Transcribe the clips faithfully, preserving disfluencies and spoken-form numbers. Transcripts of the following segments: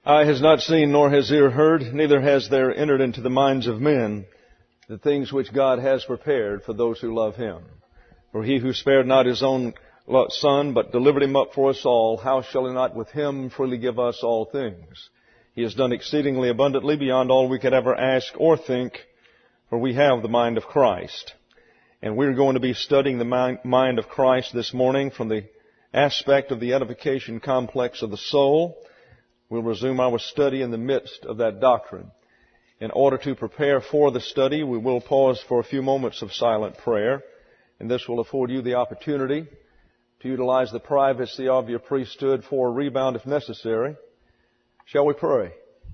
Eye has not seen, nor has ear heard, neither has there entered into the minds of men the things which God has prepared for those who love Him. For He who spared not His own Son, but delivered Him up for us all, how shall He not with Him freely give us all things? He has done exceedingly abundantly beyond all we could ever ask or think, for we have the mind of Christ. And we're going to be studying the mind of Christ this morning from the aspect of the edification complex of the soul. We'll resume our study in the midst of that doctrine. In order to prepare for the study, we will pause for a few moments of silent prayer, and this will afford you the opportunity to utilize the privacy of your priesthood for a rebound if necessary. Shall we pray?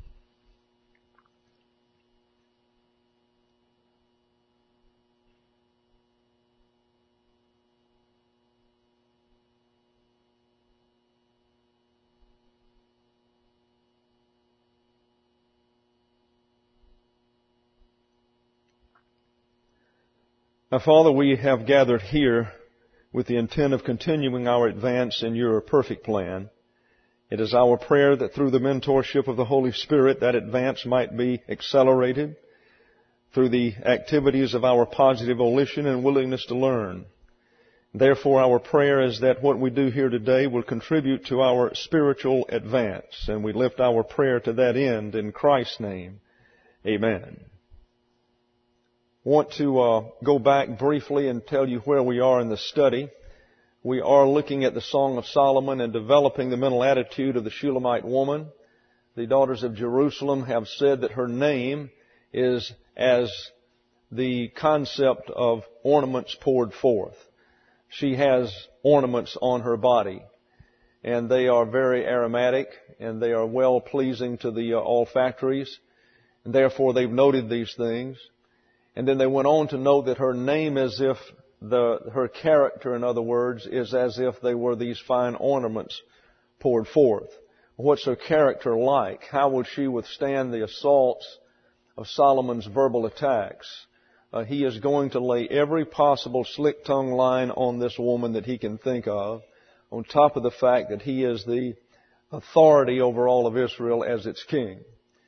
Now, Father, we have gathered here with the intent of continuing our advance in your perfect plan. It is our prayer that through the mentorship of the Holy Spirit, that advance might be accelerated through the activities of our positive volition and willingness to learn. Therefore, our prayer is that what we do here today will contribute to our spiritual advance, and we lift our prayer to that end in Christ's name. Amen. I want to uh, go back briefly and tell you where we are in the study. We are looking at the Song of Solomon and developing the mental attitude of the Shulamite woman. The daughters of Jerusalem have said that her name is as the concept of ornaments poured forth. She has ornaments on her body, and they are very aromatic, and they are well pleasing to the uh, olfactories, and therefore they've noted these things. And then they went on to note that her name as if the, her character, in other words, is as if they were these fine ornaments poured forth. What's her character like? How would she withstand the assaults of Solomon's verbal attacks? Uh, he is going to lay every possible slick-tongued line on this woman that he can think of, on top of the fact that he is the authority over all of Israel as its king.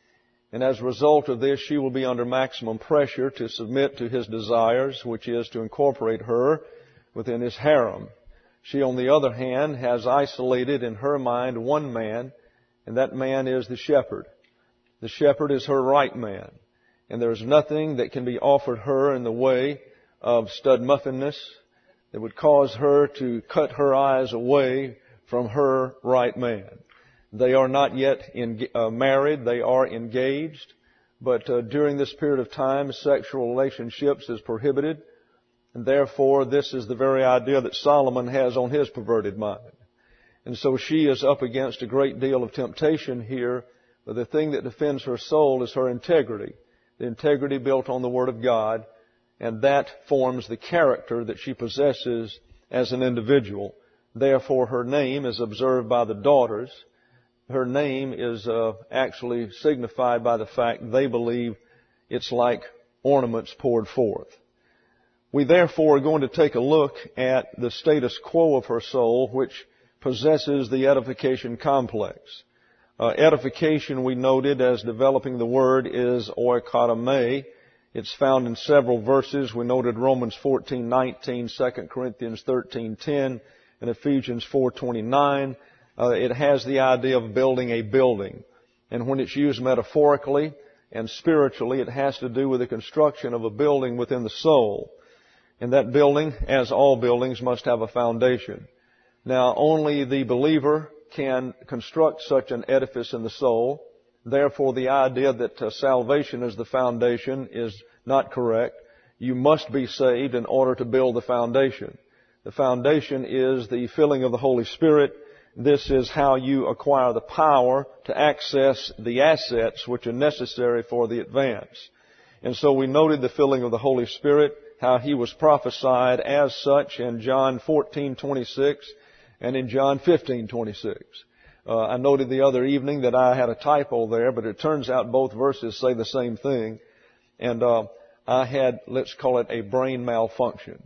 And as a result of this, she will be under maximum pressure to submit to his desires, which is to incorporate her within his harem. She, on the other hand, has isolated in her mind one man, and that man is the shepherd. The shepherd is her right man. And there is nothing that can be offered her in the way of stud-muffinness that would cause her to cut her eyes away from her right man. They are not yet in, uh, married. They are engaged. But uh, during this period of time, sexual relationships is prohibited. And therefore, this is the very idea that Solomon has on his perverted mind. And so she is up against a great deal of temptation here. But the thing that defends her soul is her integrity. The integrity built on the Word of God. And that forms the character that she possesses as an individual. Therefore, her name is observed by the daughters. Her name is uh, actually signified by the fact they believe it's like ornaments poured forth. We therefore are going to take a look at the status quo of her soul, which possesses the edification complex. Uh, edification, we noted as developing the word, is oikotome. It's found in several verses. We noted Romans fourteen nineteen, Second Corinthians thirteen ten, and Ephesians four twenty-nine. Uh, it has the idea of building a building. And when it's used metaphorically and spiritually, it has to do with the construction of a building within the soul. And that building, as all buildings, must have a foundation. Now, only the believer can construct such an edifice in the soul. Therefore, the idea that uh, salvation is the foundation is not correct. You must be saved in order to build the foundation. The foundation is the filling of the Holy Spirit. This is how you acquire the power to access the assets which are necessary for the advance. And so we noted the filling of the Holy Spirit, how He was prophesied as such in John fourteen twenty-six and in John fifteen twenty-six. Uh, I noted the other evening that I had a typo there, but it turns out both verses say the same thing. And uh, I had, let's call it, a brain malfunction.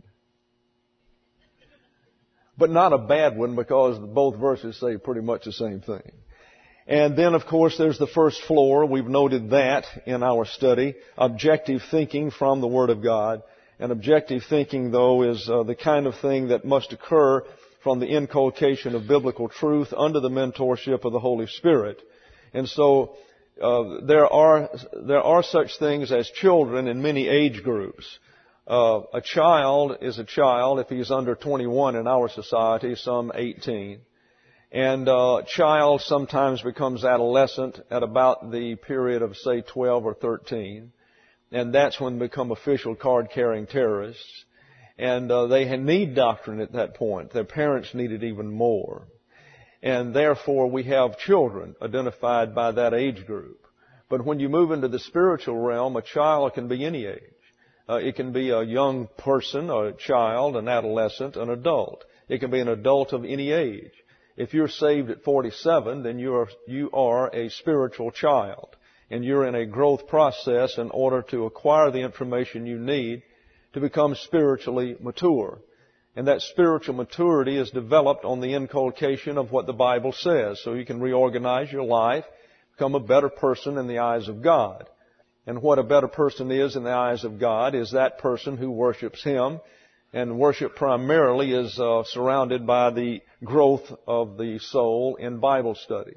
But not a bad one, because both verses say pretty much the same thing. And then, of course, there's the first floor. We've noted that in our study. Objective thinking from the Word of God. And objective thinking, though, is uh, the kind of thing that must occur from the inculcation of biblical truth under the mentorship of the Holy Spirit. And so uh, there are there are such things as children in many age groups. Uh, a child is a child if he's under twenty-one in our society, some eighteen. And uh, child sometimes becomes adolescent at about the period of, say, twelve or thirteen. And that's when they become official card-carrying terrorists. And uh, they need doctrine at that point. Their parents need it even more. And therefore, we have children identified by that age group. But when you move into the spiritual realm, a child can be any age. Uh, it can be a young person, a child, an adolescent, an adult. It can be an adult of any age. If you're saved at forty-seven, then you are, you are a spiritual child. And you're in a growth process in order to acquire the information you need to become spiritually mature. And that spiritual maturity is developed on the inculcation of what the Bible says. So you can reorganize your life, become a better person in the eyes of God. And what a better person is in the eyes of God is that person who worships Him. And worship primarily is uh, surrounded by the growth of the soul in Bible study.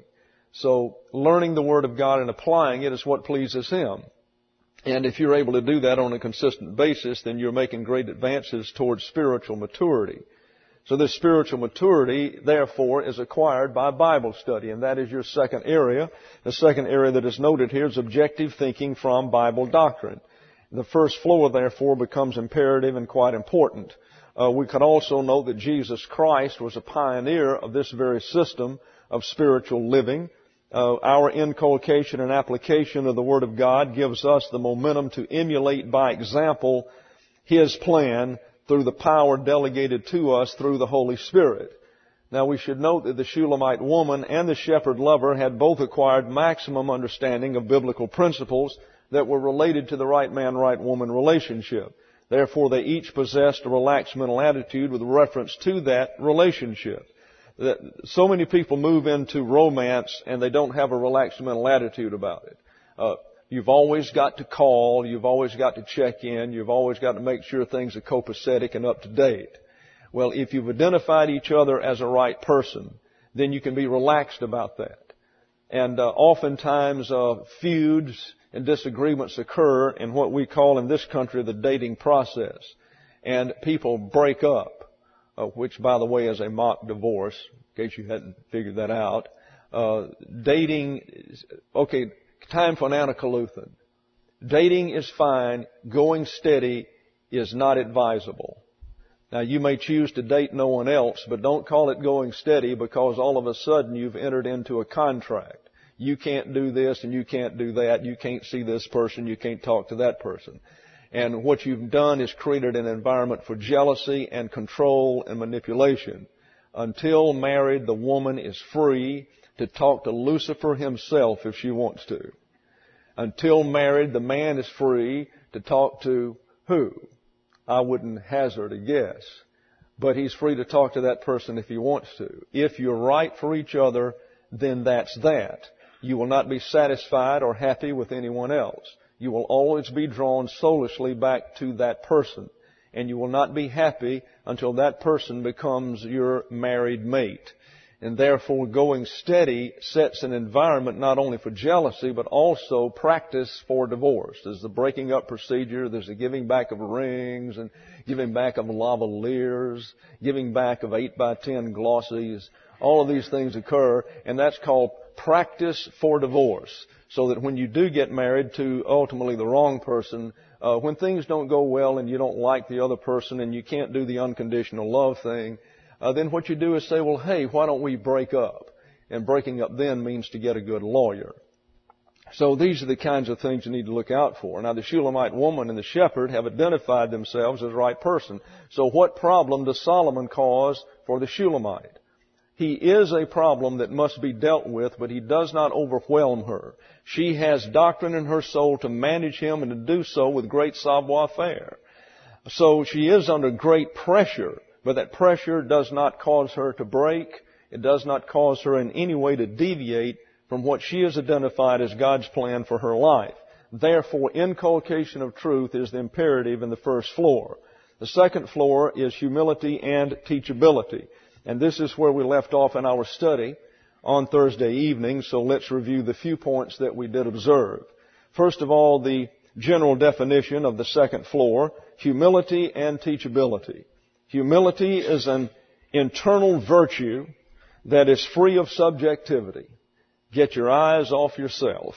So learning the Word of God and applying it is what pleases Him. And if you're able to do that on a consistent basis, then you're making great advances towards spiritual maturity. So this spiritual maturity, therefore, is acquired by Bible study, and that is your second area. The second area that is noted here is objective thinking from Bible doctrine. The first floor, therefore, becomes imperative and quite important. Uh, we could also note that Jesus Christ was a pioneer of this very system of spiritual living. Uh, our inculcation and application of the Word of God gives us the momentum to emulate by example His plan through the power delegated to us through the Holy Spirit. Now we should note that the Shulamite woman and the shepherd lover had both acquired maximum understanding of biblical principles that were related to the right man, right woman relationship. Therefore, they each possessed a relaxed mental attitude with reference to that relationship. That so many people move into romance and they don't have a relaxed mental attitude about it. Uh, you've always got to call, you've always got to check in, you've always got to make sure things are copacetic and up to date. Well, if you've identified each other as a right person, then you can be relaxed about that. And uh, oftentimes uh, feuds and disagreements occur in what we call in this country the dating process. And people break up, uh, which, by the way, is a mock divorce, in case you hadn't figured that out. Uh, dating, okay, time for an Anacaluthan. Dating is fine. Going steady is not advisable. Now, you may choose to date no one else, but don't call it going steady because all of a sudden you've entered into a contract. You can't do this and you can't do that. You can't see this person. You can't talk to that person. And what you've done is created an environment for jealousy and control and manipulation. Until married, the woman is free to talk to Lucifer himself if she wants to. Until married, the man is free to talk to who? I wouldn't hazard a guess. But he's free to talk to that person if he wants to. If you're right for each other, then that's that. You will not be satisfied or happy with anyone else. You will always be drawn soulishly back to that person. And you will not be happy until that person becomes your married mate. And therefore, going steady sets an environment not only for jealousy, but also practice for divorce. There's the breaking up procedure, there's the giving back of rings, and giving back of lavaliers, giving back of eight by ten glossies. All of these things occur, and that's called practice for divorce. So that when you do get married to ultimately the wrong person, uh, when things don't go well and you don't like the other person and you can't do the unconditional love thing, Uh, then what you do is say, well, hey, why don't we break up? And breaking up then means to get a good lawyer. So these are the kinds of things you need to look out for. Now, the Shulamite woman and the shepherd have identified themselves as the right person. So what problem does Solomon cause for the Shulamite? He is a problem that must be dealt with, but he does not overwhelm her. She has doctrine in her soul to manage him and to do so with great savoir-faire. So she is under great pressure. But that pressure does not cause her to break. It does not cause her in any way to deviate from what she has identified as God's plan for her life. Therefore, inculcation of truth is the imperative in the first floor. The second floor is humility and teachability. And this is where we left off in our study on Thursday evening, so let's review the few points that we did observe. First of all, the general definition of the second floor, humility and teachability. Humility is an internal virtue that is free of subjectivity. Get your eyes off yourself.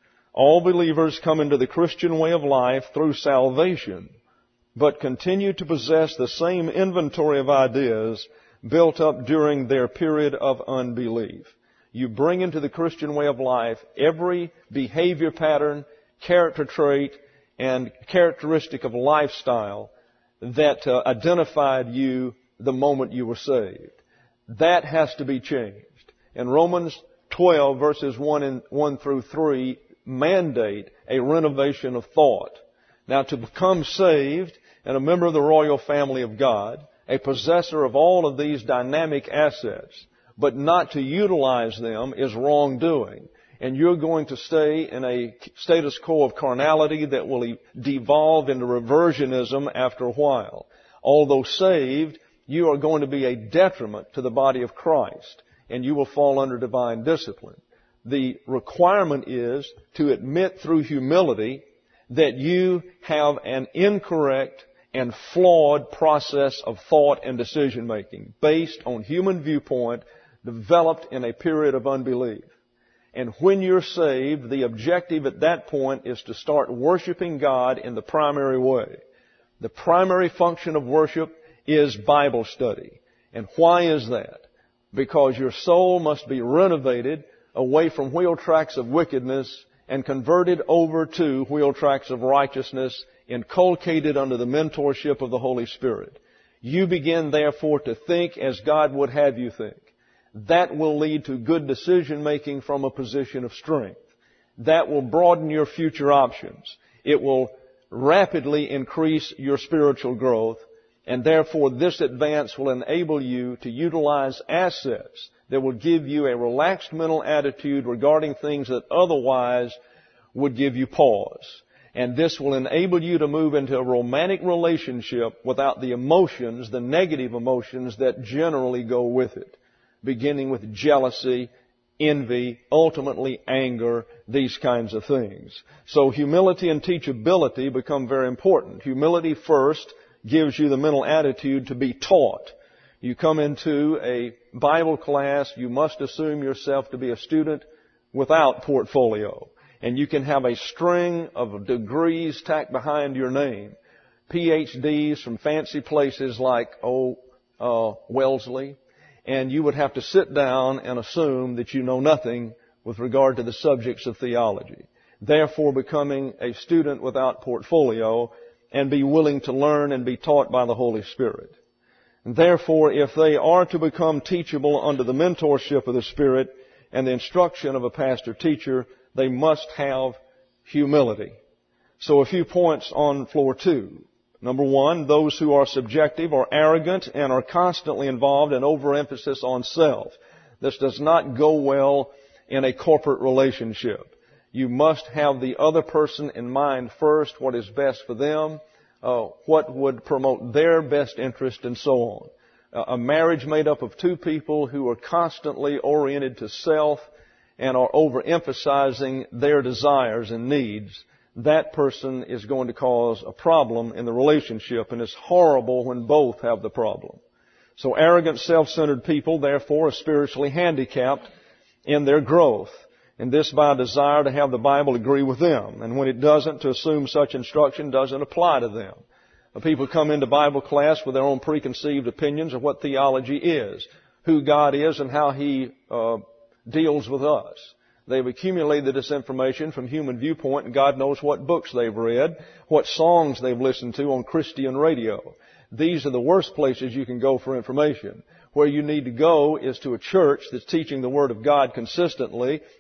All believers come into the Christian way of life through salvation, but continue to possess the same inventory of ideas built up during their period of unbelief. You bring into the Christian way of life every behavior pattern, character trait, and characteristic of lifestyle that uh, identified you the moment you were saved. That has to be changed. And Romans twelve, verses one and one through three, mandate a renovation of thought. Now, to become saved and a member of the royal family of God, a possessor of all of these dynamic assets, but not to utilize them is wrongdoing. And you're going to stay in a status quo of carnality that will devolve into reversionism after a while. Although saved, you are going to be a detriment to the body of Christ, and you will fall under divine discipline. The requirement is to admit through humility that you have an incorrect and flawed process of thought and decision making based on human viewpoint developed in a period of unbelief. And when you're saved, the objective at that point is to start worshiping God in the primary way. The primary function of worship is Bible study. And why is that? Because your soul must be renovated away from wheel tracks of wickedness and converted over to wheel tracks of righteousness, inculcated under the mentorship of the Holy Spirit. You begin, therefore, to think as God would have you think. That will lead to good decision making from a position of strength. That will broaden your future options. It will rapidly increase your spiritual growth, and therefore this advance will enable you to utilize assets that will give you a relaxed mental attitude regarding things that otherwise would give you pause. And this will enable you to move into a romantic relationship without the emotions, the negative emotions that generally go with it, beginning with jealousy, envy, ultimately anger, these kinds of things. So humility and teachability become very important. Humility first gives you the mental attitude to be taught. You come into a Bible class, you must assume yourself to be a student without portfolio. And you can have a string of degrees tacked behind your name. P H Ds from fancy places like, oh, uh, Wellesley. And you would have to sit down and assume that you know nothing with regard to the subjects of theology. Therefore, becoming a student without portfolio and be willing to learn and be taught by the Holy Spirit. And therefore, if they are to become teachable under the mentorship of the Spirit and the instruction of a pastor-teacher, they must have humility. So a few points on floor two. Number one, those who are subjective are arrogant and are constantly involved in overemphasis on self. This does not go well in a corporate relationship. You must have the other person in mind first, what is best for them, uh, what would promote their best interest, and so on. Uh, a marriage made up of two people who are constantly oriented to self and are overemphasizing their desires and needs, that person is going to cause a problem in the relationship, and it's horrible when both have the problem. So arrogant, self-centered people, therefore, are spiritually handicapped in their growth, and this by a desire to have the Bible agree with them. And when it doesn't, to assume such instruction doesn't apply to them. People come into Bible class with their own preconceived opinions of what theology is, who God is, and how He uh, deals with us. They've accumulated this information from human viewpoint, and God knows what books they've read, what songs they've listened to on Christian radio. These are the worst places you can go for information. Where you need to go is to a church that's teaching the Word of God consistently,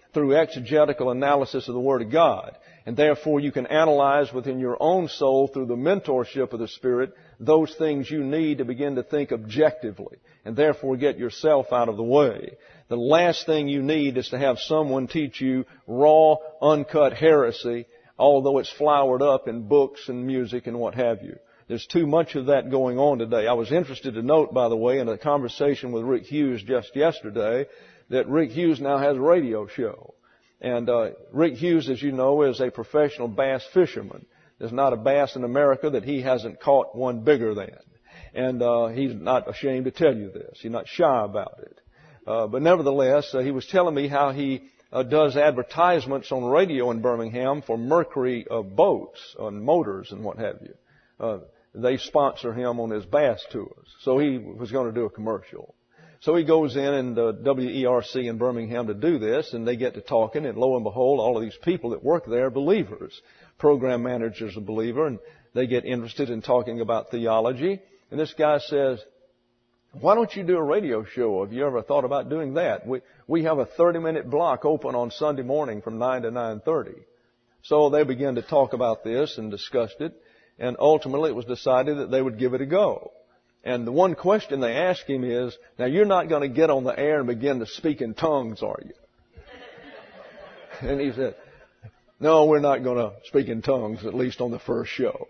through exegetical analysis of the Word of God. And therefore you can analyze within your own soul through the mentorship of the Spirit those things you need to begin to think objectively and therefore get yourself out of the way. The last thing you need is to have someone teach you raw, uncut heresy, although it's flowered up in books and music and what have you. There's too much of that going on today. I was interested to note, by the way, in a conversation with Rick Hughes just yesterday, that Rick Hughes now has a radio show. And uh, Rick Hughes, as you know, is a professional bass fisherman. There's not a bass in America that he hasn't caught one bigger than. And uh, he's not ashamed to tell you this. He's not shy about it. Uh, but nevertheless, uh, he was telling me how he uh, does advertisements on radio in Birmingham for Mercury uh, boats and motors and what have you. Uh, they sponsor him on his bass tours. So he was going to do a commercial. So he goes in and uh, W E R C in Birmingham to do this, and they get to talking, and lo and behold, all of these people that work there are believers. Program manager's a believer, and they get interested in talking about theology. And this guy says, why don't you do a radio show? Have you ever thought about doing that? We we have a thirty-minute block open on Sunday morning from nine to nine thirty. So they began to talk about this and discussed it, and ultimately it was decided that they would give it a go. And the one question they asked him is, now you're not going to get on the air and begin to speak in tongues, are you? And he said, no, we're not going to speak in tongues, at least on the first show.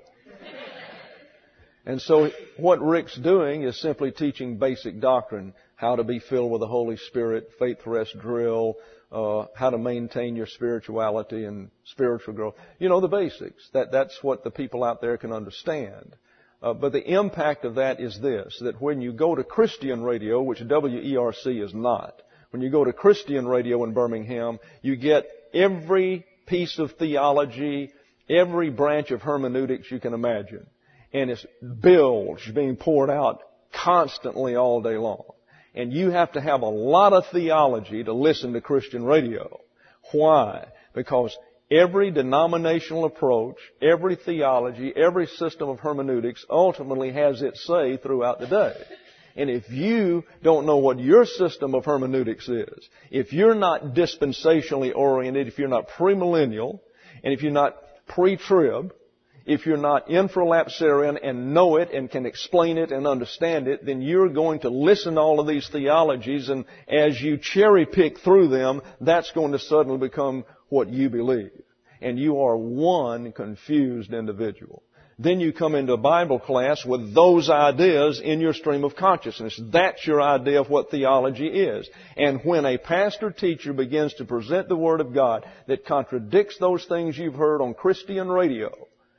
And so what Rick's doing is simply teaching basic doctrine, how to be filled with the Holy Spirit, faith rest drill, uh, how to maintain your spirituality and spiritual growth. You know, the basics. That, that's what the people out there can understand. Uh, but the impact of that is this, that when you go to Christian radio, which W E R C is not, when you go to Christian radio in Birmingham, you get every piece of theology, every branch of hermeneutics you can imagine. And it's bilge being poured out constantly all day long. And you have to have a lot of theology to listen to Christian radio. Why? Because every denominational approach, every theology, every system of hermeneutics ultimately has its say throughout the day. And if you don't know what your system of hermeneutics is, if you're not dispensationally oriented, if you're not premillennial, and if you're not pre-trib, if you're not infralapsarian and know it and can explain it and understand it, then you're going to listen to all of these theologies, and as you cherry pick through them, that's going to suddenly become what you believe. And you are one confused individual. Then you come into a Bible class with those ideas in your stream of consciousness. That's your idea of what theology is. And when a pastor teacher begins to present the Word of God that contradicts those things you've heard on Christian radio,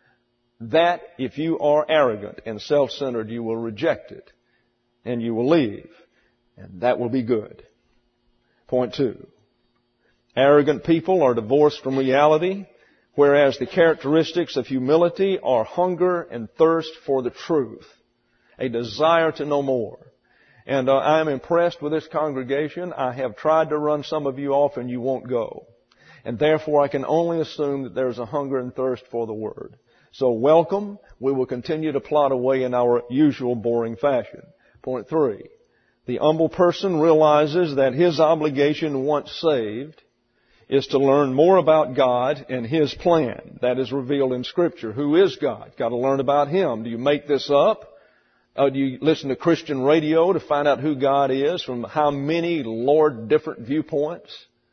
that, if you are arrogant and self-centered, you will reject it. And you will leave. And that will be good. Point two. Arrogant people are divorced from reality, whereas the characteristics of humility are hunger and thirst for the truth, a desire to know more. And uh, I am impressed with this congregation. I have tried to run some of you off and you won't go. And therefore I can only assume that there's a hunger and thirst for the Word. So welcome. We will continue to plod away in our usual boring fashion. Point three. The humble person realizes that his obligation once saved is to learn more about God and His plan. That is revealed in Scripture. Who is God? Got to learn about Him. Do you make this up? Uh, do you listen to Christian radio to find out who God is from how many, Lord, different viewpoints?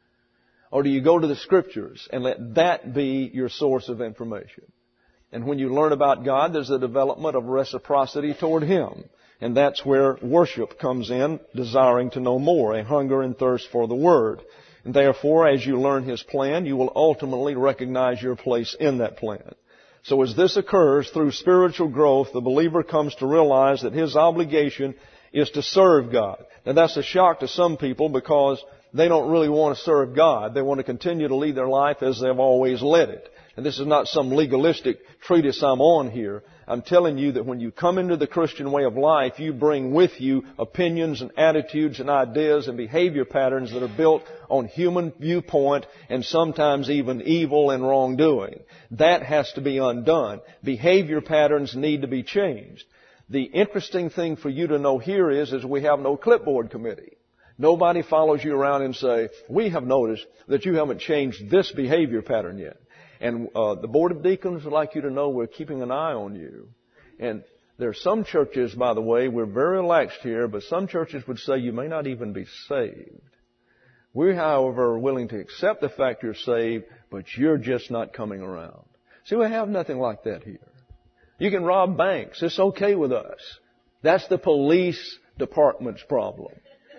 Or do you go to the Scriptures and let that be your source of information? And when you learn about God, there's a development of reciprocity toward Him. And that's where worship comes in, desiring to know more, a hunger and thirst for the Word. And therefore, as you learn His plan, you will ultimately recognize your place in that plan. So as this occurs through spiritual growth, the believer comes to realize that his obligation is to serve God. Now that's a shock to some people because they don't really want to serve God. They want to continue to lead their life as they've always led it. And this is not some legalistic treatise I'm on here. I'm telling you that when you come into the Christian way of life, you bring with you opinions and attitudes and ideas and behavior patterns that are built on human viewpoint and sometimes even evil and wrongdoing. That has to be undone. Behavior patterns need to be changed. The interesting thing for you to know here is, is we have no clipboard committee. Nobody follows you around and say, we have noticed that you haven't changed this behavior pattern yet. And uh, the Board of Deacons would like you to know we're keeping an eye on you. And there are some churches, by the way, we're very relaxed here, but some churches would say you may not even be saved. We, however, are willing to accept the fact you're saved, but you're just not coming around. See, we have nothing like that here. You can rob banks. It's okay with us. That's the police department's problem.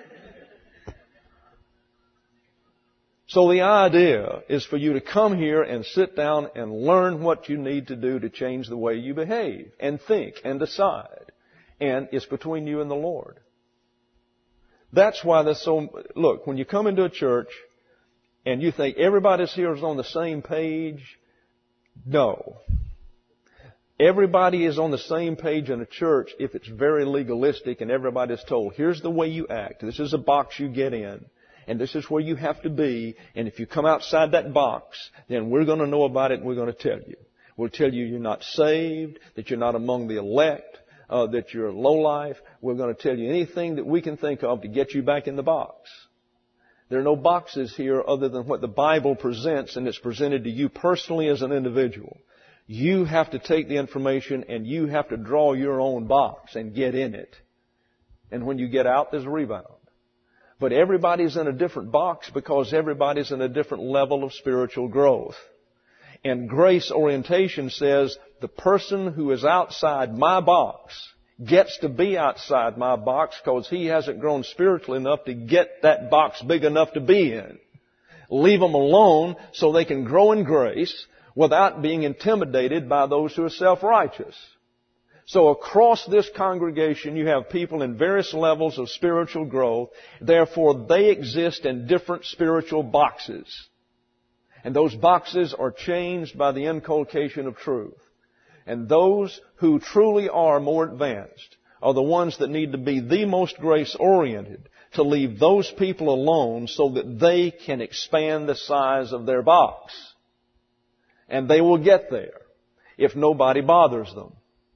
So the idea is for you to come here and sit down and learn what you need to do to change the way you behave and think and decide. And it's between you and the Lord. That's why there's so... Look, when you come into a church and you think everybody's here is on the same page, no. Everybody is on the same page in a church if it's very legalistic and everybody's told, here's the way you act. This is a box you get in. And this is where you have to be. And if you come outside that box, then we're going to know about it and we're going to tell you. We'll tell you you're not saved, that you're not among the elect, uh, that you're low life. We're going to tell you anything that we can think of to get you back in the box. There are no boxes here other than what the Bible presents, and it's presented to you personally as an individual. You have to take the information and you have to draw your own box and get in it. And when you get out, there's a rebound. But everybody's in a different box because everybody's in a different level of spiritual growth. And grace orientation says the person who is outside my box gets to be outside my box because he hasn't grown spiritually enough to get that box big enough to be in. Leave them alone so they can grow in grace without being intimidated by those who are self-righteous. So across this congregation, you have people in various levels of spiritual growth. Therefore, they exist in different spiritual boxes. And those boxes are changed by the inculcation of truth. And those who truly are more advanced are the ones that need to be the most grace-oriented, to leave those people alone so that they can expand the size of their box. And they will get there if nobody bothers them.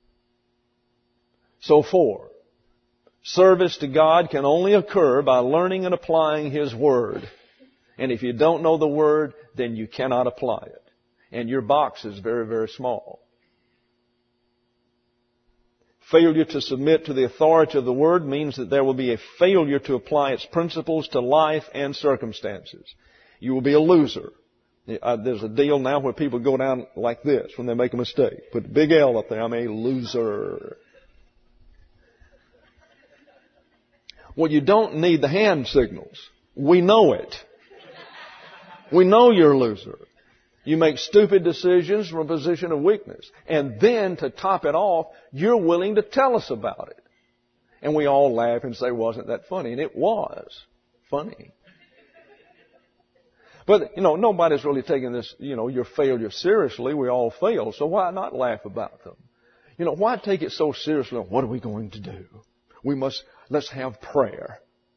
So four, service to God can only occur by learning and applying His Word. And if you don't know the Word, then you cannot apply it. And your box is very, very small. Failure to submit to the authority of the Word means that there will be a failure to apply its principles to life and circumstances. You will be a loser. There's a deal now where people go down like this when they make a mistake. Put the big L up there. I'm a loser. Well, you don't need the hand signals. We know it. We know you're a loser. You make stupid decisions from a position of weakness. And then, to top it off, you're willing to tell us about it. And we all laugh and say, wasn't that funny? And it was funny. But, you know, nobody's really taking this, you know, your failure seriously. We all fail. So why not laugh about them? You know, why take it so seriously? What are we going to do? We must, let's have prayer.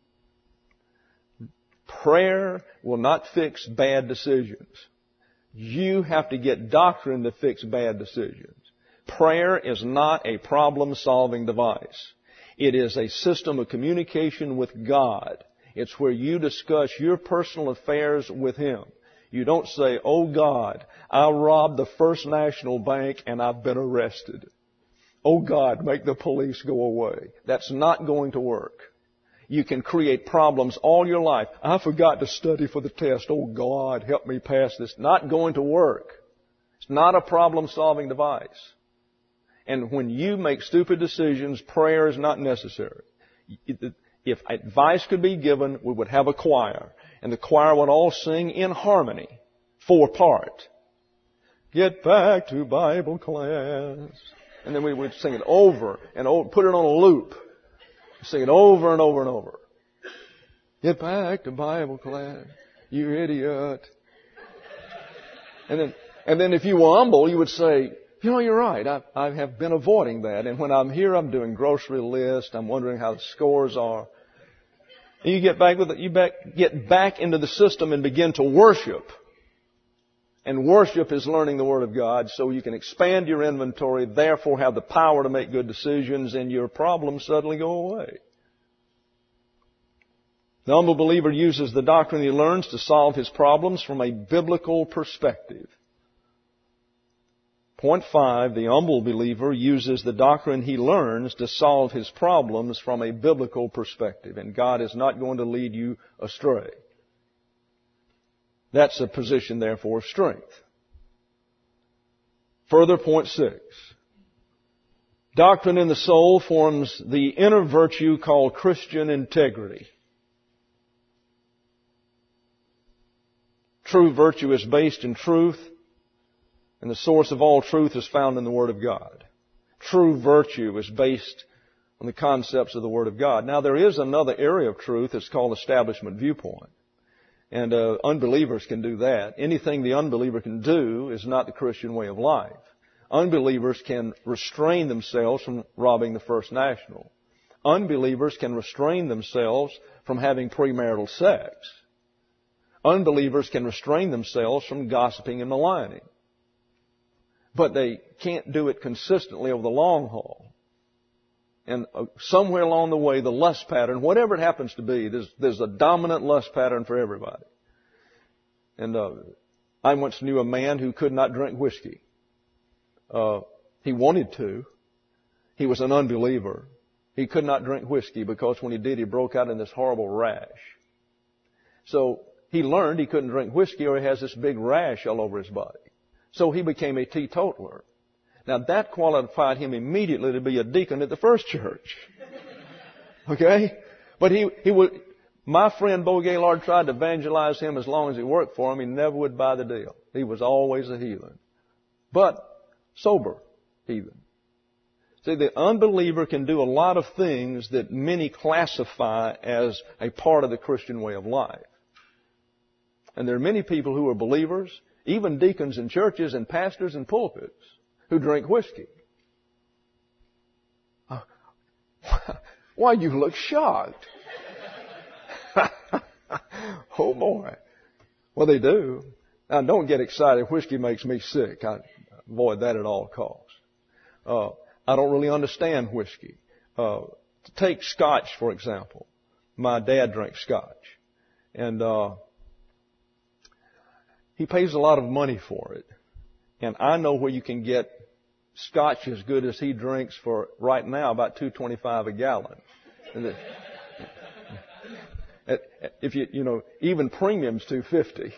Prayer will not fix bad decisions. You have to get doctrine to fix bad decisions. Prayer is not a problem-solving device. It is a system of communication with God. It's where you discuss your personal affairs with Him. You don't say, oh God, I robbed the First National Bank and I've been arrested. Oh God, make the police go away. That's not going to work. You can create problems all your life. I forgot to study for the test. Oh God, help me pass this. Not going to work. It's not a problem-solving device. And when you make stupid decisions, prayer is not necessary. If advice could be given, we would have a choir. And the choir would all sing in harmony, four part. Get back to Bible class. And then we would sing it over and over, put it on a loop. Sing it over and over and over. Get back to Bible class, you idiot. And then, and then if you were humble, you would say, you know, you're right. I, I have been avoiding that. And when I'm here, I'm doing grocery list. I'm wondering how the scores are. And you get back with it. You back, get back into the system and begin to worship. And worship is learning the Word of God so you can expand your inventory, therefore have the power to make good decisions, and your problems suddenly go away. The humble believer uses the doctrine he learns to solve his problems from a biblical perspective. Point five, the humble believer uses the doctrine he learns to solve his problems from a biblical perspective. And God is not going to lead you astray. That's a position, therefore, of strength. Further, point six. Doctrine in the soul forms the inner virtue called Christian integrity. True virtue is based in truth, and the source of all truth is found in the Word of God. True virtue is based on the concepts of the Word of God. Now, there is another area of truth that's called establishment viewpoint. And uh, unbelievers can do that. Anything the unbeliever can do is not the Christian way of life. Unbelievers can restrain themselves from robbing the First National. Unbelievers can restrain themselves from having premarital sex. Unbelievers can restrain themselves from gossiping and maligning. But they can't do it consistently over the long haul. And somewhere along the way, the lust pattern, whatever it happens to be, there's, there's a dominant lust pattern for everybody. And uh, I once knew a man who could not drink whiskey. Uh, he wanted to. He was an unbeliever. He could not drink whiskey because when he did, he broke out in this horrible rash. So he learned he couldn't drink whiskey or he has this big rash all over his body. So he became a teetotaler. Now that qualified him immediately to be a deacon at the First Church. Okay? But he, he would, my friend Bo Gaylord tried to evangelize him as long as he worked for him. He never would buy the deal. He was always a heathen. But sober heathen. See, the unbeliever can do a lot of things that many classify as a part of the Christian way of life. And there are many people who are believers, even deacons in churches and pastors in pulpits, who drink whiskey. Uh, why, you look shocked. Oh, boy. Well, they do. Now, don't get excited. Whiskey makes me sick. I avoid that at all costs. Uh, I don't really understand whiskey. Uh, take scotch, for example. My dad drank scotch. And uh he pays a lot of money for it. And I know where you can get scotch as good as he drinks for right now, about two twenty-five a gallon. And it, if you, you know, even premium's two fifty.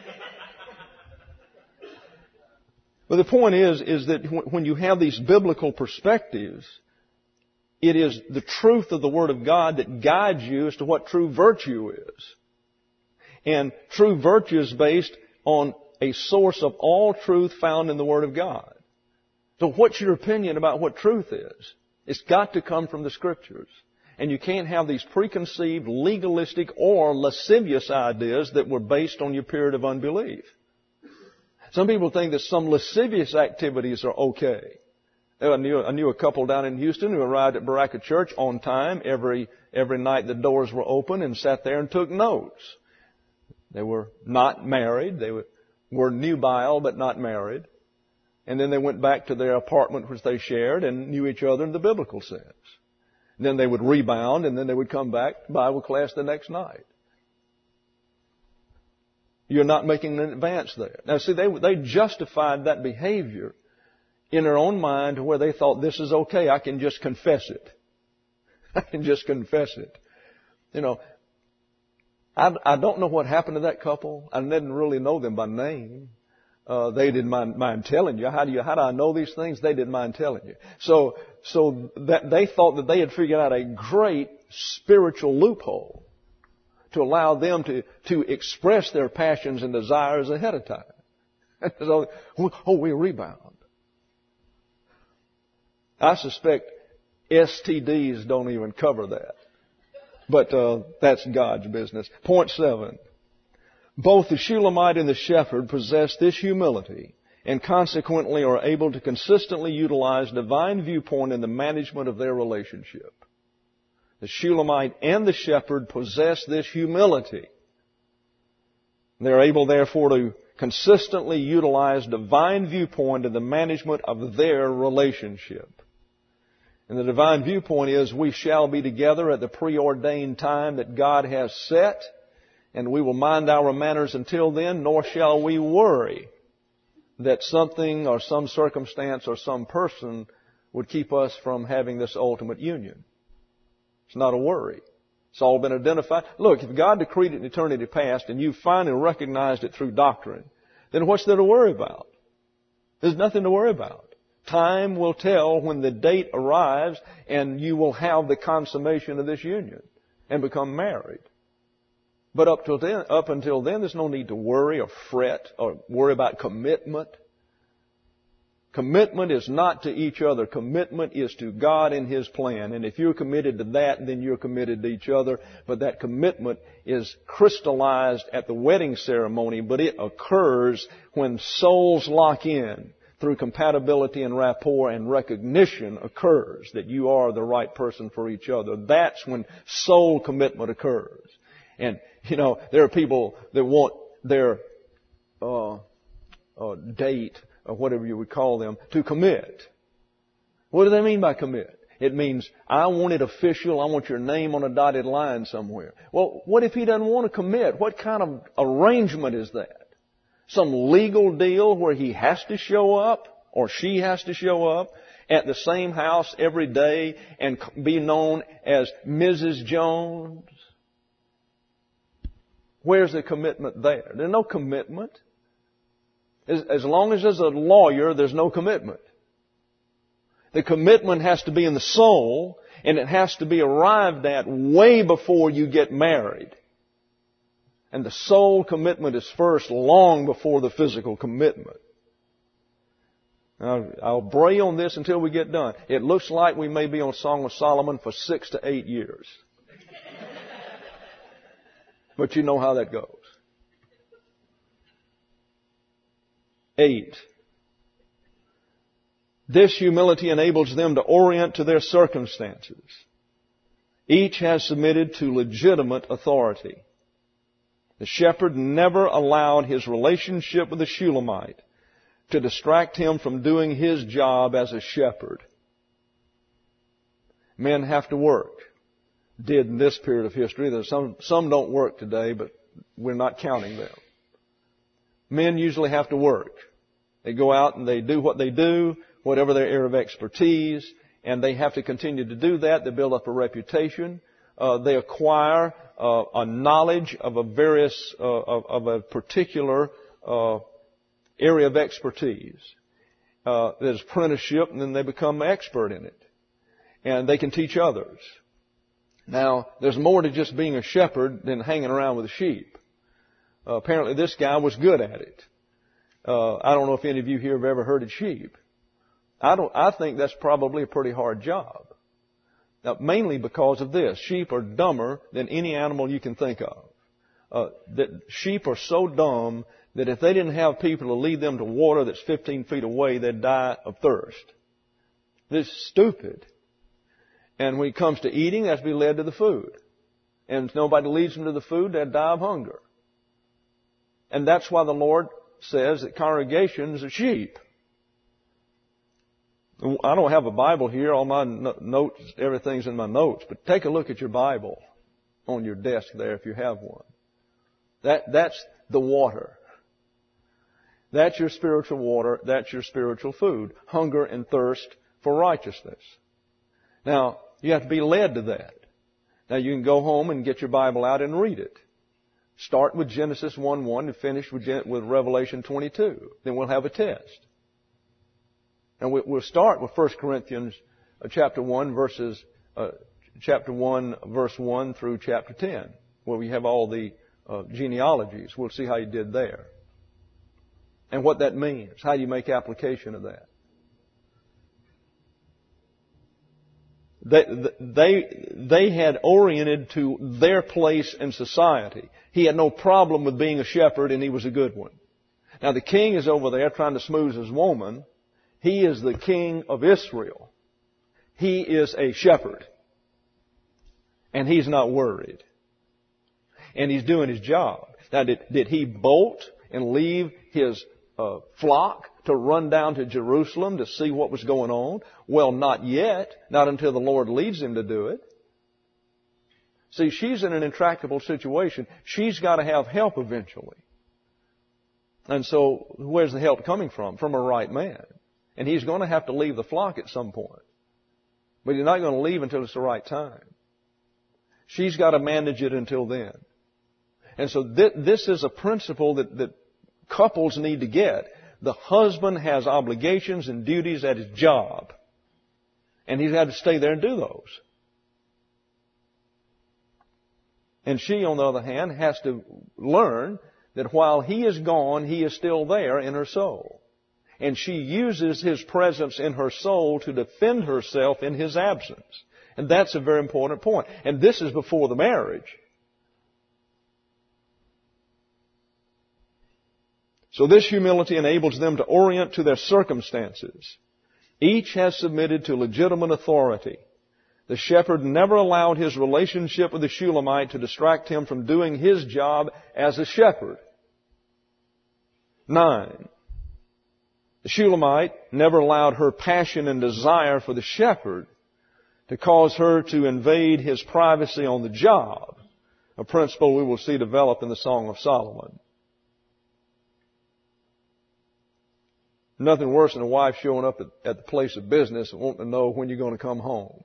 But the point is, is that when you have these biblical perspectives, it is the truth of the Word of God that guides you as to what true virtue is. And true virtue is based on a source of all truth found in the Word of God. So what's your opinion about what truth is? It's got to come from the Scriptures. And you can't have these preconceived, legalistic, or lascivious ideas that were based on your period of unbelief. Some people think that some lascivious activities are okay. I knew, I knew a couple down in Houston who arrived at Baraka Church on time every, every night the doors were open and sat there and took notes. They were not married. They were, were nubile but not married. And then they went back to their apartment which they shared and knew each other in the biblical sense. And then they would rebound and then they would come back to Bible class the next night. You're not making an advance there. Now see, they, they justified that behavior in their own mind to where they thought this is okay. I can just confess it. I can just confess it. You know, I, I don't know what happened to that couple. I didn't really know them by name. Uh, they didn't mind, mind telling you. How do you, how do I know these things? They didn't mind telling you. So, so that they thought that they had figured out a great spiritual loophole to allow them to, to express their passions and desires ahead of time. So, oh, we rebound. I suspect S T Ds don't even cover that. But uh, that's God's business. Point seven. Both the Shulamite and the shepherd possess this humility and consequently are able to consistently utilize divine viewpoint in the management of their relationship. The Shulamite and the shepherd possess this humility. They're able, therefore, to consistently utilize divine viewpoint in the management of their relationship. And the divine viewpoint is we shall be together at the preordained time that God has set, and we will mind our manners until then, nor shall we worry that something or some circumstance or some person would keep us from having this ultimate union. It's not a worry. It's all been identified. Look, if God decreed it in eternity past and you finally recognized it through doctrine, then what's there to worry about? There's nothing to worry about. Time will tell when the date arrives and you will have the consummation of this union and become married. But up till then, up until then, there's no need to worry or fret or worry about commitment. Commitment is not to each other. Commitment is to God and His plan. And if you're committed to that, then you're committed to each other. But that commitment is crystallized at the wedding ceremony, but it occurs when souls lock in through compatibility and rapport, and recognition occurs that you are the right person for each other. That's when soul commitment occurs. And, you know, there are people that want their uh, uh, date, or whatever you would call them, to commit. What do they mean by commit? It means, I want it official, I want your name on a dotted line somewhere. Well, what if he doesn't want to commit? What kind of arrangement is that? Some legal deal where he has to show up, or she has to show up, at the same house every day and be known as Missus Jones? Where's the commitment there? There's no commitment. As, as long as there's a lawyer, there's no commitment. The commitment has to be in the soul, and it has to be arrived at way before you get married. And the soul commitment is first, long before the physical commitment. Now, I'll bray on this until we get done. It looks like we may be on Song of Solomon for six to eight years. But you know how that goes. Eight. This humility enables them to orient to their circumstances. Each has submitted to legitimate authority. The shepherd never allowed his relationship with the Shulamite to distract him from doing his job as a shepherd. Men have to work. Did in this period of history. There's some, some don't work today, but we're not counting them. Men usually have to work. They go out and they do what they do, whatever their area of expertise, and they have to continue to do that. They build up a reputation. Uh, they acquire uh, a knowledge of a various, uh, of, of a particular uh, area of expertise. Uh, there's apprenticeship, and then they become expert in it. And they can teach others. Now, there's more to just being a shepherd than hanging around with the sheep. Uh, apparently this guy was good at it. Uh, I don't know if any of you here have ever herded sheep. I don't, I think that's probably a pretty hard job. Now, mainly because of this. Sheep are dumber than any animal you can think of. Uh, that sheep are so dumb that if they didn't have people to lead them to water that's fifteen feet away, they'd die of thirst. This is stupid. And when it comes to eating, they have to be led to the food. And if nobody leads them to the food, they'll die of hunger. And that's why the Lord says that congregations are sheep. I don't have a Bible here. All my notes, everything's in my notes. But take a look at your Bible on your desk there if you have one. That, that's the water. That's your spiritual water. That's your spiritual food. Hunger and thirst for righteousness. Now, you have to be led to that. Now, you can go home and get your Bible out and read it. Start with Genesis one one and finish with, with Revelation twenty-two. Then we'll have a test. And we'll start with First Corinthians chapter one, verses, uh, chapter one, verse one through chapter ten, where we have all the uh, genealogies. We'll see how you did there. And what that means. How do you make application of that? They, they, they had oriented to their place in society. He had no problem with being a shepherd, and he was a good one. Now the king is over there trying to smooth his woman. He is the king of Israel. He is a shepherd. And he's not worried. And he's doing his job. Now did, did he bolt and leave his uh, flock to run down to Jerusalem to see what was going on? Well, not yet. Not until the Lord leads him to do it. See, she's in an intractable situation. She's got to have help eventually. And so, where's the help coming from? From a right man. And he's going to have to leave the flock at some point. But he's not going to leave until it's the right time. She's got to manage it until then. And so th- this is a principle that, that couples need to get. The husband has obligations and duties at his job. And he's got to stay there and do those. And she, on the other hand, has to learn that while he is gone, he is still there in her soul. And she uses his presence in her soul to defend herself in his absence. And that's a very important point. And this is before the marriage. So this humility enables them to orient to their circumstances. Each has submitted to legitimate authority. The shepherd never allowed his relationship with the Shulamite to distract him from doing his job as a shepherd. Nine. The Shulamite never allowed her passion and desire for the shepherd to cause her to invade his privacy on the job, a principle we will see develop in the Song of Solomon. Nothing worse than a wife showing up at, at the place of business and wanting to know when you're going to come home.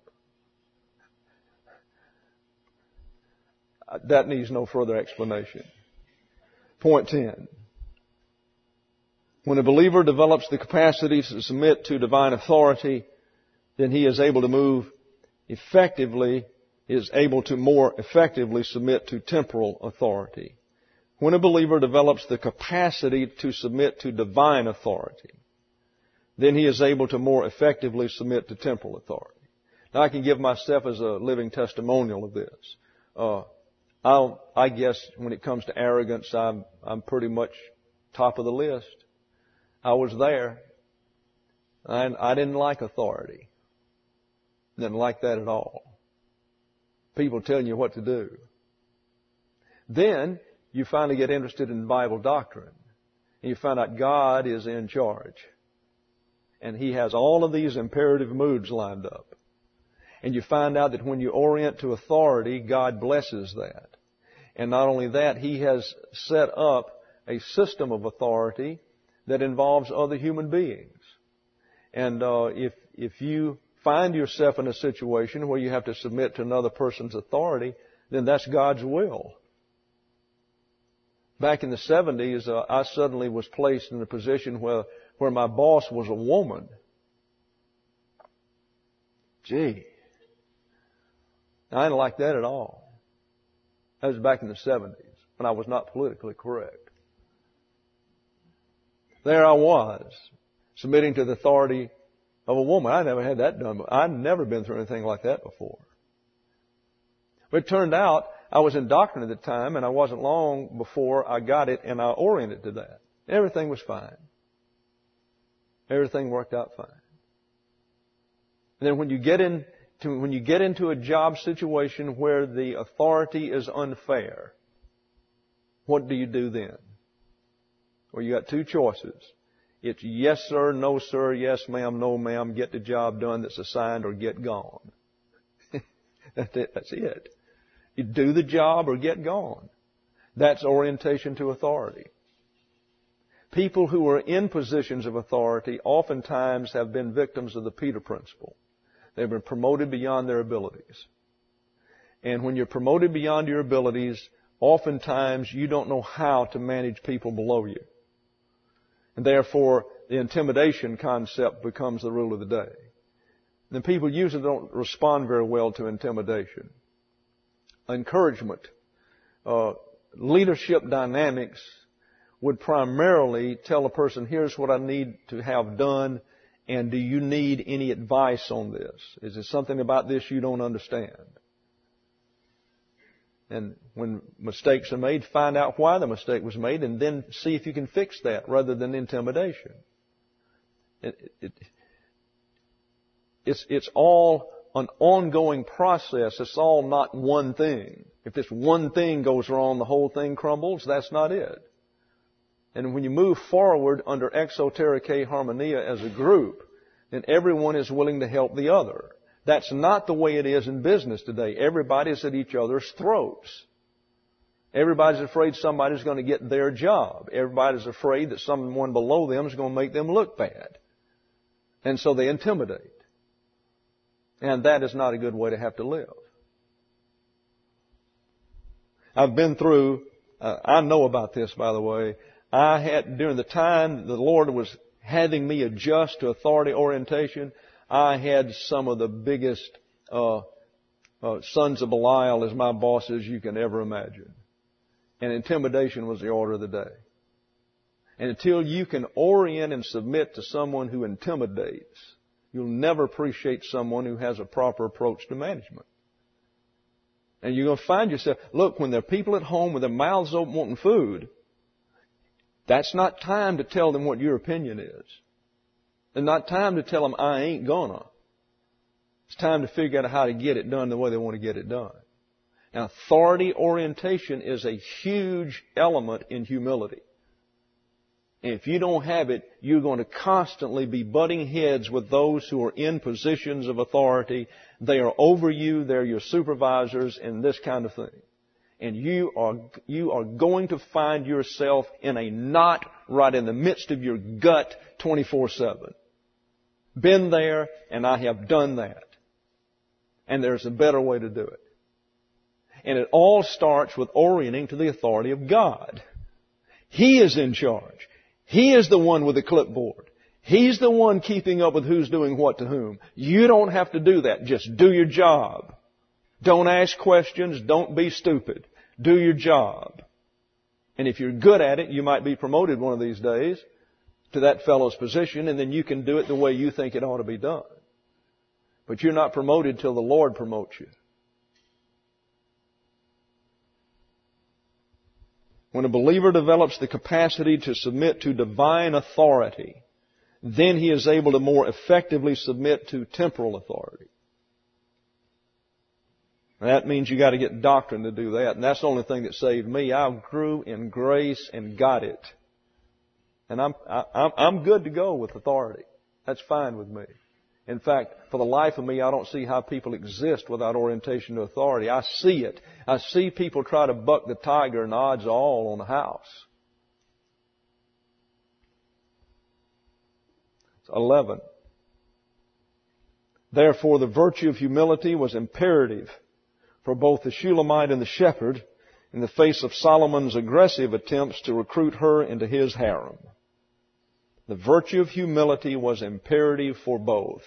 That needs no further explanation. Point ten. When a believer develops the capacity to submit to divine authority, then he is able to move effectively, is able to more effectively submit to temporal authority. When a believer develops the capacity to submit to divine authority, then he is able to more effectively submit to temporal authority. Now, I can give myself as a living testimonial of this. Uh, I'll, I guess when it comes to arrogance, I'm, I'm pretty much top of the list. I was there. I, I didn't like authority. Didn't like that at all. People telling you what to do. Then you finally get interested in Bible doctrine. And you find out God is in charge. And He has all of these imperative moods lined up. And you find out that when you orient to authority, God blesses that. And not only that, He has set up a system of authority that involves other human beings. And uh, if if you find yourself in a situation where you have to submit to another person's authority, then that's God's will. Back in the seventies, uh, I suddenly was placed in a position where, where my boss was a woman. Gee. I didn't like that at all. That was back in the seventies, when I was not politically correct. There I was, submitting to the authority of a woman. I never had that done. I'd never been through anything like that before. But it turned out I was in doctrine at the time, and I wasn't long before I got it, and I oriented to that. Everything was fine. Everything worked out fine. And then when you get in to, when you get into a job situation where the authority is unfair, what do you do then? Well, you got two choices. It's yes, sir, no, sir, yes, ma'am, no, ma'am, get the job done that's assigned, or get gone. That's it. That's it. You do the job or get gone. That's orientation to authority. People who are in positions of authority oftentimes have been victims of the Peter principle. They've been promoted beyond their abilities. And when you're promoted beyond your abilities, oftentimes you don't know how to manage people below you. And therefore, the intimidation concept becomes the rule of the day. And people usually don't respond very well to intimidation. Encouragement, uh, leadership dynamics would primarily tell a person, here's what I need to have done, and do you need any advice on this? Is there something about this you don't understand? And when mistakes are made, find out why the mistake was made, and then see if you can fix that rather than intimidation. It, it, it's, it's all an ongoing process. It's all not one thing. If this one thing goes wrong, the whole thing crumbles. That's not it. And when you move forward under exotericae harmonia as a group, then everyone is willing to help the other. That's not the way it is in business today. Everybody's at each other's throats. Everybody's afraid somebody's going to get their job. Everybody's afraid that someone below them is going to make them look bad. And so they intimidate. And that is not a good way to have to live. I've been through, uh, I know about this, by the way. I had, during the time the Lord was having me adjust to authority orientation, I had some of the biggest uh, uh, sons of Belial as my bosses you can ever imagine. And intimidation was the order of the day. And until you can orient and submit to someone who intimidates, you'll never appreciate someone who has a proper approach to management. And you're going to find yourself, look, when there are people at home with their mouths open wanting food, that's not time to tell them what your opinion is. And not time to tell them, I ain't gonna. It's time to figure out how to get it done the way they want to get it done. Now, authority orientation is a huge element in humility. And if you don't have it, you're going to constantly be butting heads with those who are in positions of authority. They are over you, they're your supervisors, and this kind of thing. And you are, you are going to find yourself in a knot right in the midst of your gut twenty-four seven. Been there, and I have done that. And there's a better way to do it. And it all starts with orienting to the authority of God. He is in charge. He is the one with the clipboard. He's the one keeping up with who's doing what to whom. You don't have to do that. Just do your job. Don't ask questions. Don't be stupid. Do your job. And if you're good at it, you might be promoted one of these days to that fellow's position, and then you can do it the way you think it ought to be done. But you're not promoted till the Lord promotes you. When a believer develops the capacity to submit to divine authority, then he is able to more effectively submit to temporal authority. That means you got to get doctrine to do that. And that's the only thing that saved me. I grew in grace and got it. And I'm, I, I'm good to go with authority. That's fine with me. In fact, for the life of me, I don't see how people exist without orientation to authority. I see it. I see people try to buck the tiger, and the odds are all on the house. eleven. Therefore, the virtue of humility was imperative for both the Shulamite and the shepherd in the face of Solomon's aggressive attempts to recruit her into his harem. The virtue of humility was imperative for both.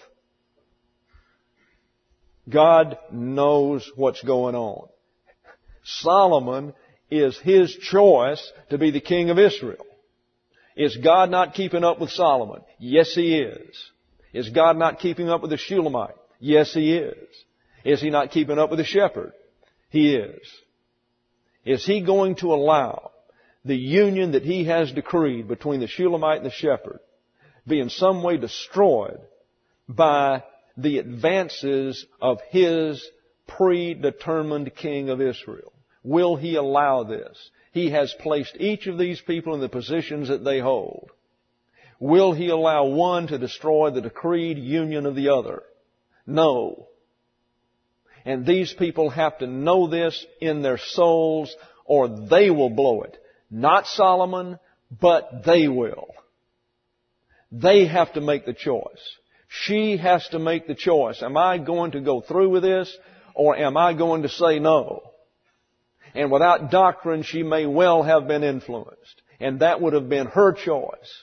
God knows what's going on. Solomon is his choice to be the king of Israel. Is God not keeping up with Solomon? Yes, he is. Is God not keeping up with the Shulamite? Yes, he is. Is he not keeping up with the shepherd? He is. Is he going to allow the union that he has decreed between the Shulamite and the shepherd be in some way destroyed by the advances of his predetermined king of Israel? Will he allow this? He has placed each of these people in the positions that they hold. Will he allow one to destroy the decreed union of the other? No. And these people have to know this in their souls, or they will blow it. Not Solomon, but they will. They have to make the choice. She has to make the choice. Am I going to go through with this, or am I going to say no? And without doctrine, she may well have been influenced. And that would have been her choice.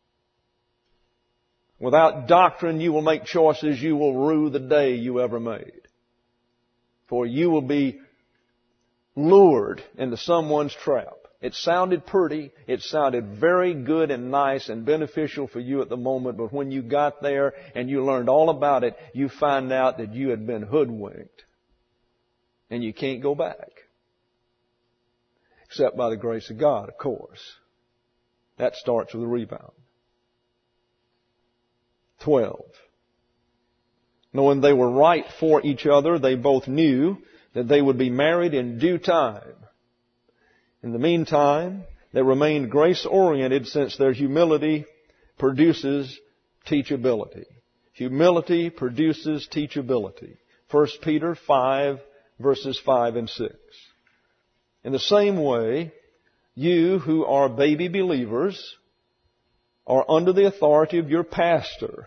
Without doctrine, you will make choices you will rue the day you ever made. For you will be lured into someone's trap. It sounded pretty. It sounded very good and nice and beneficial for you at the moment. But when you got there and you learned all about it, you find out that you had been hoodwinked. And you can't go back. Except by the grace of God, of course. That starts with a rebound. Twelve. Knowing they were right for each other, they both knew that they would be married in due time. In the meantime, that remained grace-oriented, since their humility produces teachability. Humility produces teachability. First Peter five, verses five and six. In the same way, you who are baby believers are under the authority of your pastor.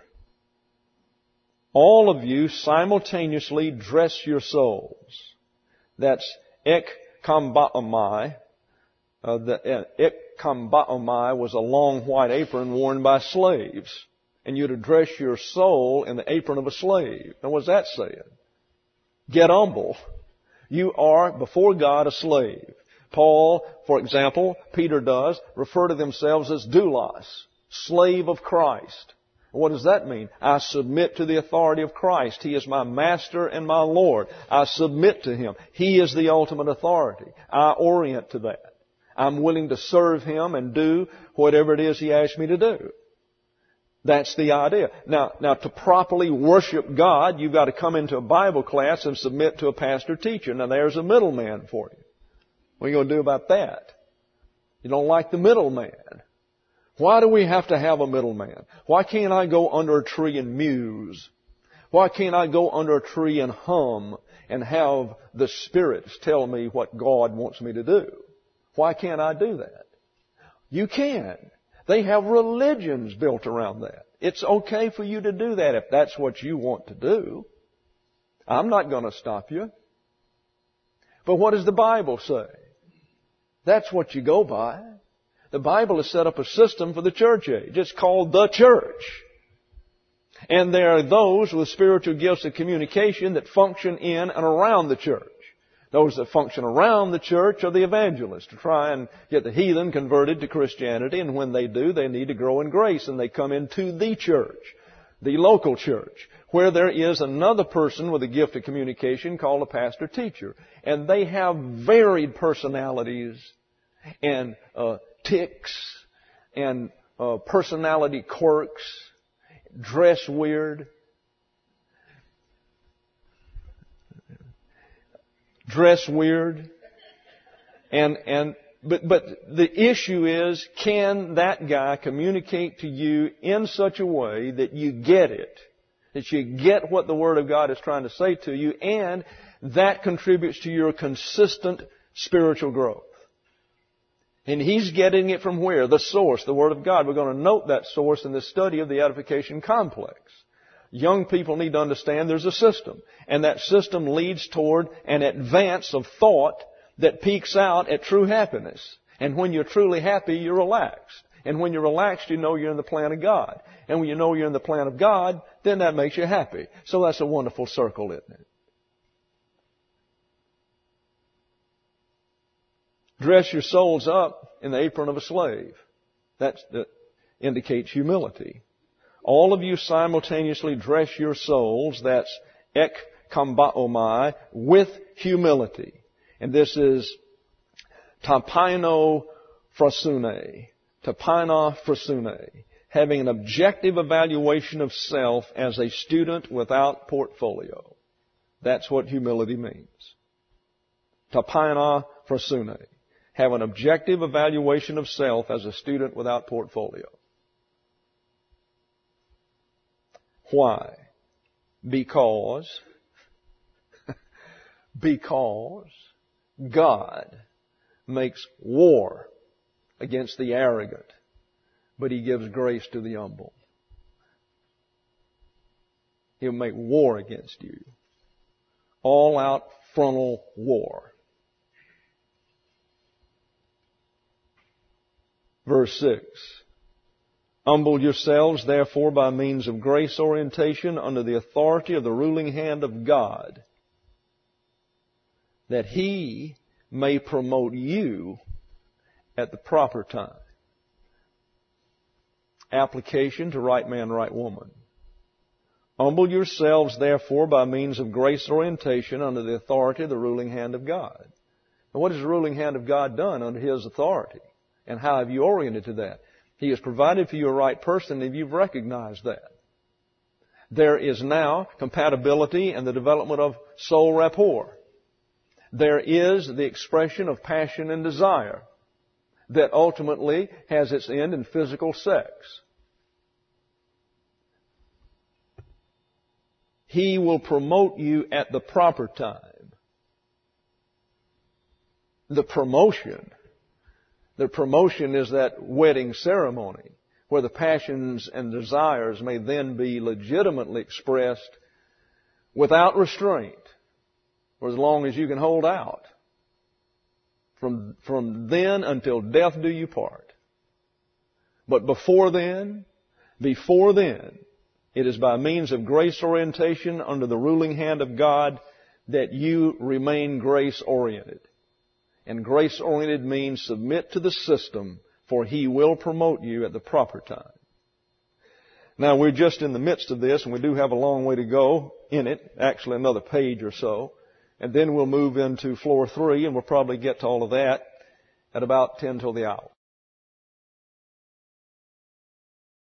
All of you simultaneously dress your souls. That's ek kambaomai. Uh, the uh, ek kambaomai was a long white apron worn by slaves. And you'd address your soul in the apron of a slave. Now what's that saying? Get humble. You are before God a slave. Paul, for example, Peter does, refer to themselves as doulos, slave of Christ. What does that mean? I submit to the authority of Christ. He is my master and my Lord. I submit to Him. He is the ultimate authority. I orient to that. I'm willing to serve Him and do whatever it is He asks me to do. That's the idea. Now, now to properly worship God, you've got to come into a Bible class and submit to a pastor teacher. Now there's a middleman for you. What are you going to do about that? You don't like the middleman. Why do we have to have a middleman? Why can't I go under a tree and muse? Why can't I go under a tree and hum and have the spirits tell me what God wants me to do? Why can't I do that? You can. They have religions built around that. It's okay for you to do that if that's what you want to do. I'm not going to stop you. But what does the Bible say? That's what you go by. The Bible has set up a system for the church age. It's called the church. And there are those with spiritual gifts of communication that function in and around the church. Those that function around the church are the evangelists, to try and get the heathen converted to Christianity. And when they do, they need to grow in grace. And they come into the church, the local church, where there is another person with a gift of communication called a pastor teacher. And they have varied personalities and uh, tics and uh, personality quirks, dress weird, dress weird, and and but but the issue is, can that guy communicate to you in such a way that you get it, that you get what the Word of God is trying to say to you, and that contributes to your consistent spiritual growth. And he's getting it from where? The source, the Word of God. We're going to note that source in the study of the edification complex. Young people need to understand there's a system. And that system leads toward an advance of thought that peaks out at true happiness. And when you're truly happy, you're relaxed. And when you're relaxed, you know you're in the plan of God. And when you know you're in the plan of God, then that makes you happy. So that's a wonderful circle, isn't it? Dress your souls up in the apron of a slave. That indicates humility. All of you simultaneously dress your souls, that's ek kambaomai, with humility. And this is tapaino phrasune. Tapaino phrasune. Having an objective evaluation of self as a student without portfolio. That's what humility means. Tapaino phrasune. Have an objective evaluation of self as a student without portfolio. Why? Because, because God makes war against the arrogant, but He gives grace to the humble. He'll make war against you. All out frontal war. Verse six. Humble yourselves, therefore, by means of grace orientation under the authority of the ruling hand of God, that He may promote you at the proper time. Application to right man, right woman. Humble yourselves, therefore, by means of grace orientation under the authority of the ruling hand of God. Now, what has the ruling hand of God done under His authority? And how have you oriented to that? He has provided for you a right person if you've recognized that. There is now compatibility and the development of soul rapport. There is the expression of passion and desire. that ultimately has its end in physical sex. He will promote you at the proper time. The promotion, the promotion is that wedding ceremony where the passions and desires may then be legitimately expressed without restraint for as long as you can hold out. From, from then until death do you part. But before then, before then, it is by means of grace orientation under the ruling hand of God that you remain grace-oriented. And grace-oriented means submit to the system, for He will promote you at the proper time. Now, we're just in the midst of this, and we do have a long way to go in it, actually another page or so. And then we'll move into floor three, and we'll probably get to all of that at about ten till the hour.